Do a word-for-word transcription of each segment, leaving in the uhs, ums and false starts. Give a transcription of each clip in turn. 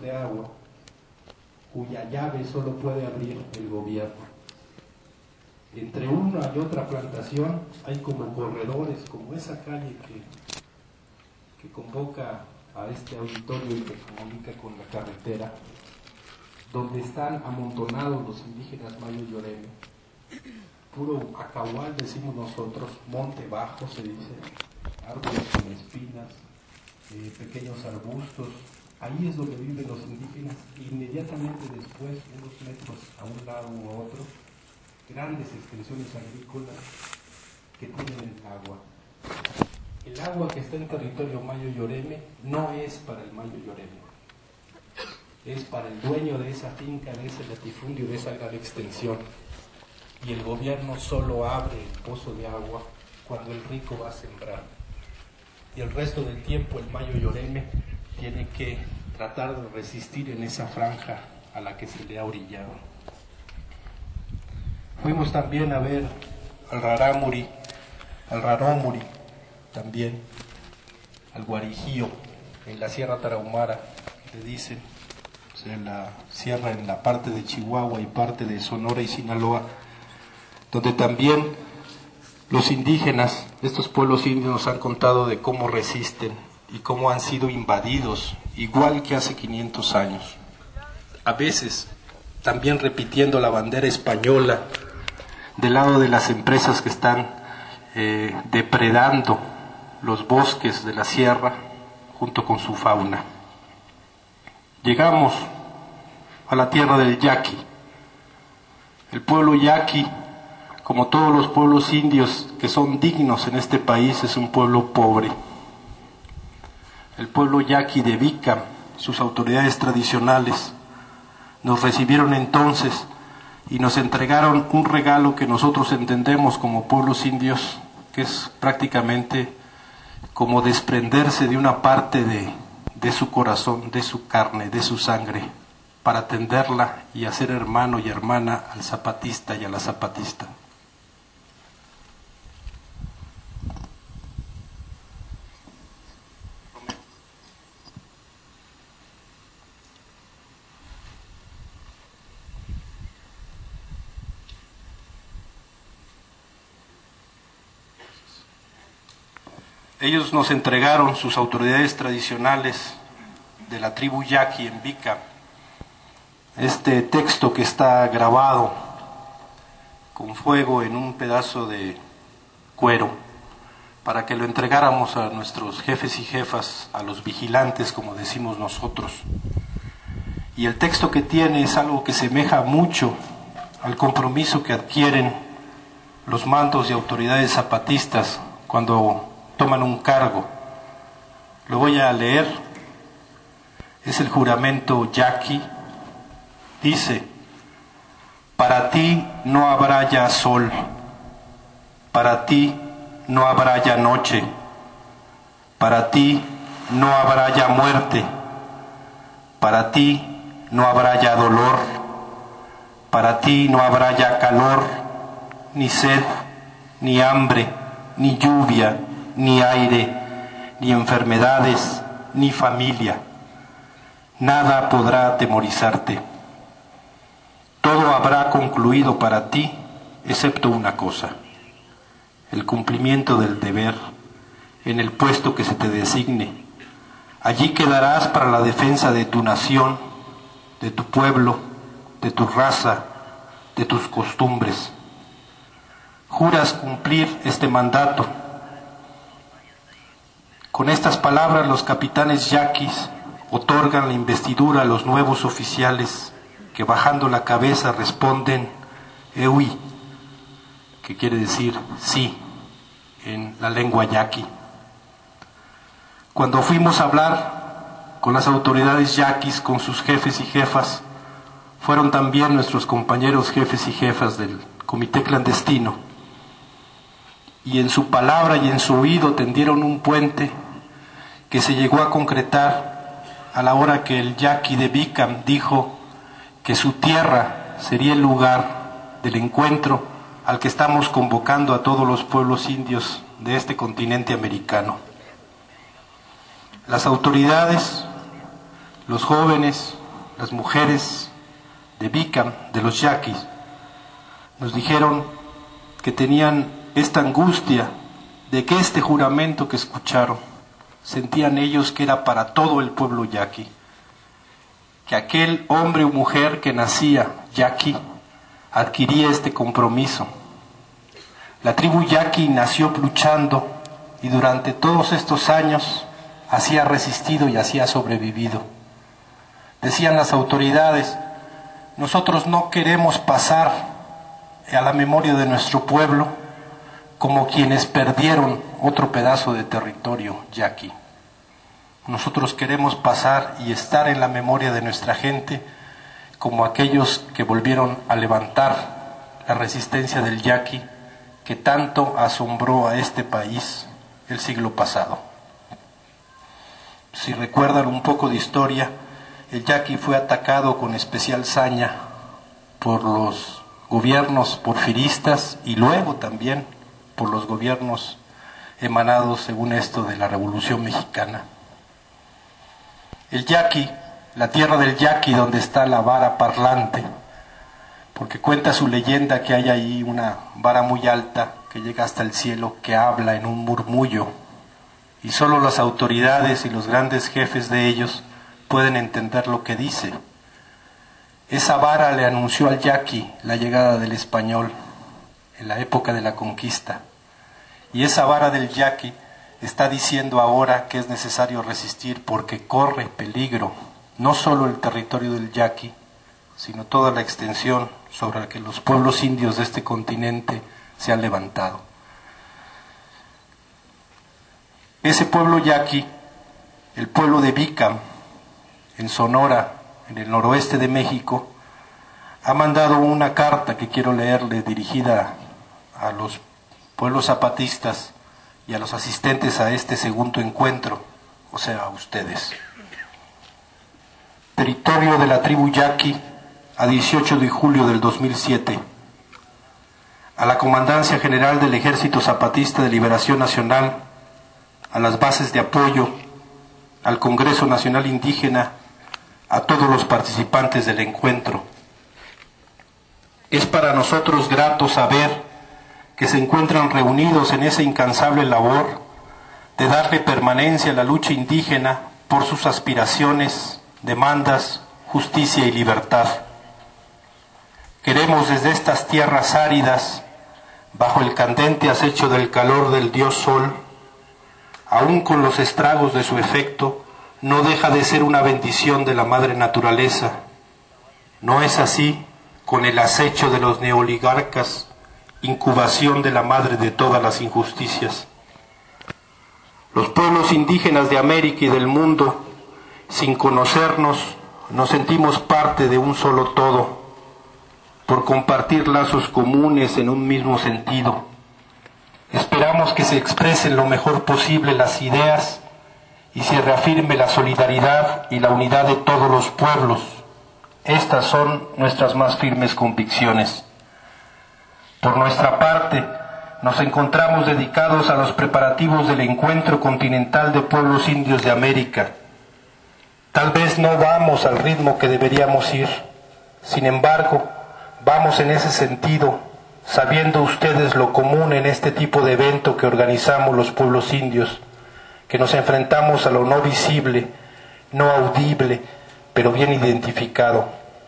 pozos de agua cuya llave solo puede abrir el gobierno. Entre una y otra plantación hay como corredores, como esa calle que, que convoca a este auditorio y que comunica con la carretera, donde están amontonados los indígenas Mayo Yoreme. Puro acahual, decimos nosotros, monte bajo se dice, árboles con espinas, eh, pequeños arbustos. Ahí es donde viven los indígenas. Inmediatamente después, unos metros a un lado u a otro, grandes extensiones agrícolas que tienen el agua. El agua que está en territorio Mayo Yoreme no es para el Mayo Yoreme, es para el dueño de esa finca, de ese latifundio, de esa gran extensión. Y el gobierno solo abre el pozo de agua cuando el rico va a sembrar. Y el resto del tiempo el Mayo Yoreme tiene que tratar de resistir en esa franja a la que se le ha orillado. Fuimos también a ver al Rarámuri, al Rarómuri, también al Guarijío, en la Sierra Tarahumara, le dicen, o sea, en la sierra en la parte de Chihuahua y parte de Sonora y Sinaloa, donde también los indígenas, estos pueblos indios, nos han contado de cómo resisten y cómo han sido invadidos, igual que hace quinientos años. A veces también repitiendo la bandera española del lado de las empresas que están eh, depredando los bosques de la sierra junto con su fauna. Llegamos a la tierra del yaqui. El pueblo yaqui, como todos los pueblos indios que son dignos en este país, es un pueblo pobre. El pueblo yaqui de Bicam, sus autoridades tradicionales, nos recibieron entonces y nos entregaron un regalo que nosotros entendemos como pueblos indios, que es prácticamente como desprenderse de una parte de, de su corazón, de su carne, de su sangre, para atenderla y hacer hermano y hermana al zapatista y a la zapatista. Ellos nos entregaron, sus autoridades tradicionales de la tribu yaqui en Bicam, este texto que está grabado con fuego en un pedazo de cuero, para que lo entregáramos a nuestros jefes y jefas, a los vigilantes, como decimos nosotros. Y el texto que tiene es algo que semeja mucho al compromiso que adquieren los mandos y autoridades zapatistas cuando toman un cargo. Lo voy a leer. Es el juramento yaqui. Dice: para ti no habrá ya sol, para ti no habrá ya noche, para ti no habrá ya muerte, para ti no habrá ya dolor, para ti no habrá ya calor, ni sed, ni hambre, ni lluvia, ni aire, ni enfermedades, ni familia. Nada podrá atemorizarte. Todo habrá concluido para ti, excepto una cosa: el cumplimiento del deber en el puesto que se te designe. Allí quedarás para la defensa de tu nación, de tu pueblo, de tu raza, de tus costumbres. Juras cumplir este mandato. Con estas palabras los capitanes yaquis otorgan la investidura a los nuevos oficiales, que bajando la cabeza responden Ewi, que quiere decir sí en la lengua yaqui. Cuando fuimos a hablar con las autoridades yaquis, con sus jefes y jefas, fueron también nuestros compañeros jefes y jefas del comité clandestino, y en su palabra y en su oído tendieron un puente que se llegó a concretar a la hora que el yaqui de Bicam dijo que su tierra sería el lugar del encuentro al que estamos convocando a todos los pueblos indios de este continente americano. Las autoridades, los jóvenes, las mujeres de Bicam, de los yaquis, nos dijeron que tenían esta angustia de que este juramento que escucharon, sentían ellos que era para todo el pueblo yaqui, que aquel hombre o mujer que nacía yaqui adquiría este compromiso. La tribu yaqui nació luchando y durante todos estos años así ha resistido y así ha sobrevivido. Decían las autoridades, nosotros no queremos pasar a la memoria de nuestro pueblo como quienes perdieron otro pedazo de territorio yaqui. Nosotros queremos pasar y estar en la memoria de nuestra gente como aquellos que volvieron a levantar la resistencia del yaqui que tanto asombró a este país el siglo pasado. Si recuerdan un poco de historia, el yaqui fue atacado con especial saña por los gobiernos porfiristas y luego también por los gobiernos emanados, según esto, de la Revolución Mexicana. El yaqui, la tierra del yaqui donde está la vara parlante, porque cuenta su leyenda que hay ahí una vara muy alta que llega hasta el cielo, que habla en un murmullo, y solo las autoridades y los grandes jefes de ellos pueden entender lo que dice. Esa vara le anunció al yaqui la llegada del español en la época de la conquista, y esa vara del yaqui está diciendo ahora que es necesario resistir porque corre peligro no solo el territorio del yaqui, sino toda la extensión sobre la que los pueblos indios de este continente se han levantado. Ese pueblo yaqui, el pueblo de Bicam, en Sonora, en el noroeste de México, ha mandado una carta que quiero leerle dirigida a los pueblos zapatistas y a los asistentes a este segundo encuentro, o sea, a ustedes. Territorio de la tribu yaqui, a dieciocho de julio del dos mil siete. A la Comandancia General del Ejército Zapatista de Liberación Nacional, a las bases de apoyo, al Congreso Nacional Indígena, a todos los participantes del encuentro. Es para nosotros grato saber que se encuentran reunidos en esa incansable labor de darle permanencia a la lucha indígena por sus aspiraciones, demandas, justicia y libertad. Queremos desde estas tierras áridas, bajo el candente acecho del calor del dios Sol, aún con los estragos de su efecto, no deja de ser una bendición de la madre naturaleza. No es así con el acecho de los neoligarcas, incubación de la madre de todas las injusticias. Los pueblos indígenas de América y del mundo, sin conocernos, nos sentimos parte de un solo todo, por compartir lazos comunes en un mismo sentido. Esperamos que se expresen lo mejor posible las ideas y se reafirme la solidaridad y la unidad de todos los pueblos. Estas son nuestras más firmes convicciones. Por nuestra parte, nos encontramos dedicados a los preparativos del Encuentro Continental de Pueblos Indios de América. Tal vez no vamos al ritmo que deberíamos ir, sin embargo, vamos en ese sentido, sabiendo ustedes lo común en este tipo de evento que organizamos los pueblos indios, que nos enfrentamos a lo no visible, no audible, pero bien identificado.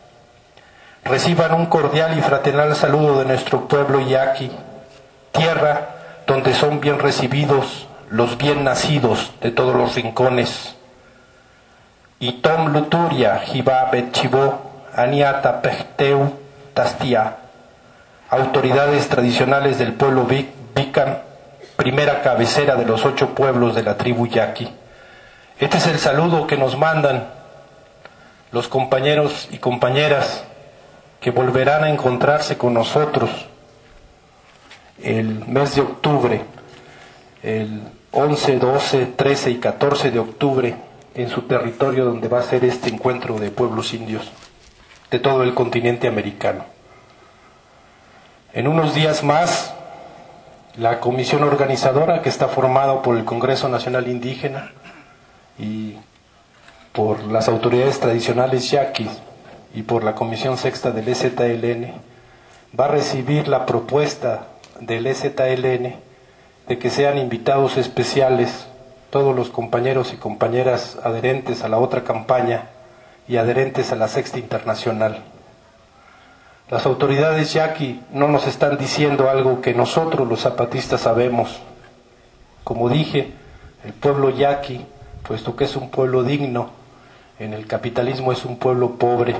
Reciban un cordial y fraternal saludo de nuestro pueblo yaqui, tierra donde son bien recibidos los bien nacidos de todos los rincones. Itom luturia jiba betchibo aniata pechteu tastia. Autoridades tradicionales del pueblo Bicam, primera cabecera de los ocho pueblos de la tribu yaqui. Este es el saludo que nos mandan los compañeros y compañeras que volverán a encontrarse con nosotros el mes de octubre, el once, doce, trece y catorce de octubre, en su territorio donde va a ser este encuentro de pueblos indios de todo el continente americano. En unos días más, la comisión organizadora, que está formada por el Congreso Nacional Indígena y por las autoridades tradicionales yaquis y por la Comisión Sexta del E Z L N, va a recibir la propuesta del E Z L N de que sean invitados especiales todos los compañeros y compañeras adherentes a la otra campaña y adherentes a la Sexta Internacional. Las autoridades yaqui no nos están diciendo algo que nosotros los zapatistas sabemos. Como dije, el pueblo yaqui, puesto que es un pueblo digno, en el capitalismo es un pueblo pobre.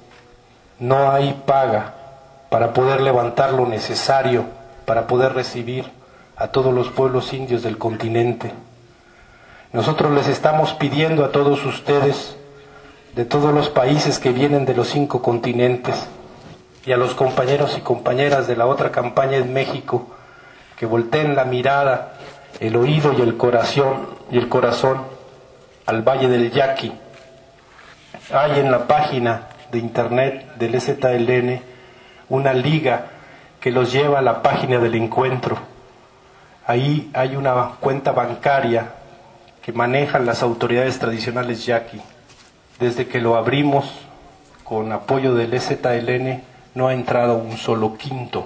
No hay paga para poder levantar lo necesario para poder recibir a todos los pueblos indios del continente. Nosotros les estamos pidiendo a todos ustedes, de todos los países que vienen de los cinco continentes, y a los compañeros y compañeras de la otra campaña en México, que volteen la mirada, el oído y el corazón, y el corazón al Valle del Yaqui. Hay en la página de internet del E Z L N una liga que los lleva a la página del encuentro. Ahí hay una cuenta bancaria que manejan las autoridades tradicionales yaqui. Desde que lo abrimos con apoyo del E Z L N no ha entrado un solo quinto.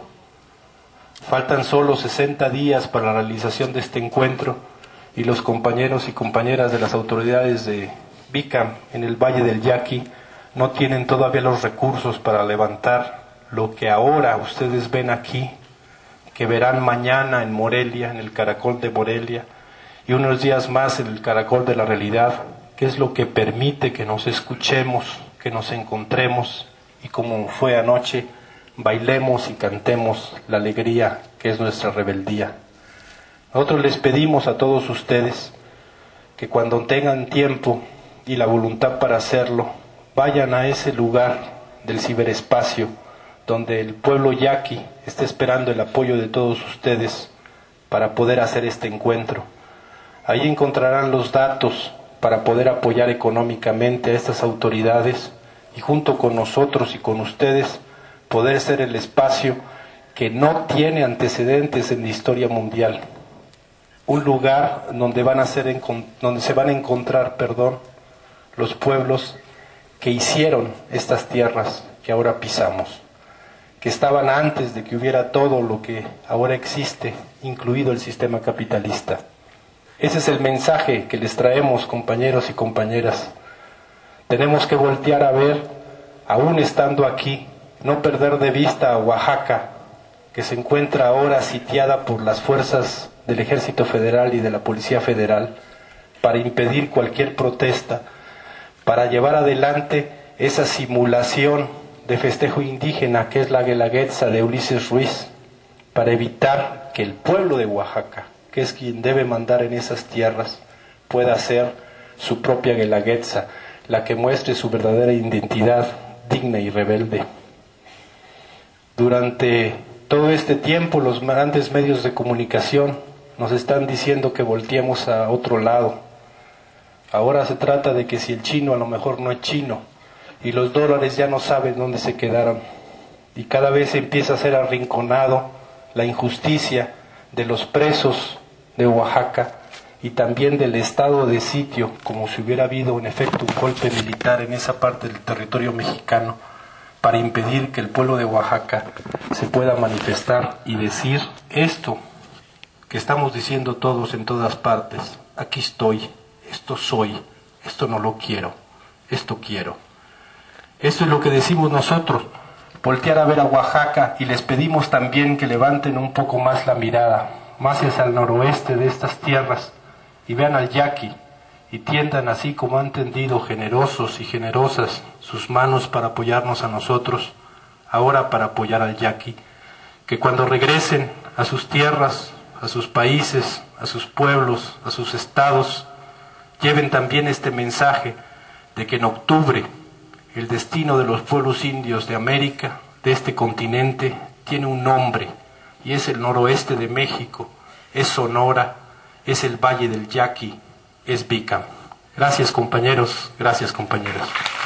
Faltan solo sesenta días para la realización de este encuentro y los compañeros y compañeras de las autoridades de BICAM en el Valle del Yaqui no tienen todavía los recursos para levantar lo que ahora ustedes ven aquí, que verán mañana en Morelia, en el Caracol de Morelia, y unos días más en el Caracol de la Realidad, que es lo que permite que nos escuchemos, que nos encontremos, y como fue anoche, bailemos y cantemos la alegría que es nuestra rebeldía. Nosotros les pedimos a todos ustedes que cuando tengan tiempo y la voluntad para hacerlo, vayan a ese lugar del ciberespacio donde el pueblo yaqui está esperando el apoyo de todos ustedes para poder hacer este encuentro. Ahí encontrarán los datos para poder apoyar económicamente a estas autoridades y junto con nosotros y con ustedes poder ser el espacio que no tiene antecedentes en la historia mundial. Un lugar donde van a ser donde se van a encontrar, perdón, los pueblos que hicieron estas tierras que ahora pisamos, que estaban antes de que hubiera todo lo que ahora existe, incluido el sistema capitalista. Ese es el mensaje que les traemos, compañeros y compañeras. Tenemos que voltear a ver, aún estando aquí, no perder de vista a Oaxaca, que se encuentra ahora sitiada por las fuerzas del Ejército Federal y de la Policía Federal, para impedir cualquier protesta, para llevar adelante esa simulación de festejo indígena que es la Guelaguetza de Ulises Ruiz, para evitar que el pueblo de Oaxaca, que es quien debe mandar en esas tierras, pueda hacer su propia Guelaguetza, la que muestre su verdadera identidad digna y rebelde. Durante todo este tiempo los grandes medios de comunicación nos están diciendo que volteemos a otro lado. Ahora se trata de que si el chino a lo mejor no es chino y los dólares ya no saben dónde se quedaron, y cada vez empieza a ser arrinconado la injusticia de los presos de Oaxaca y también del estado de sitio, como si hubiera habido en efecto un golpe militar en esa parte del territorio mexicano para impedir que el pueblo de Oaxaca se pueda manifestar y decir esto que estamos diciendo todos en todas partes: aquí estoy, esto soy, esto no lo quiero, esto quiero. Esto es lo que decimos nosotros, voltear a ver a Oaxaca, y les pedimos también que levanten un poco más la mirada, más hacia el noroeste de estas tierras, y vean al yaqui, y tiendan así como han tendido generosos y generosas sus manos para apoyarnos a nosotros, ahora para apoyar al yaqui, que cuando regresen a sus tierras, a sus países, a sus pueblos, a sus estados, lleven también este mensaje de que en octubre el destino de los pueblos indios de América, de este continente, tiene un nombre, y es el noroeste de México, es Sonora, es el Valle del Yaqui, es BICAM. Gracias compañeros, gracias compañeras.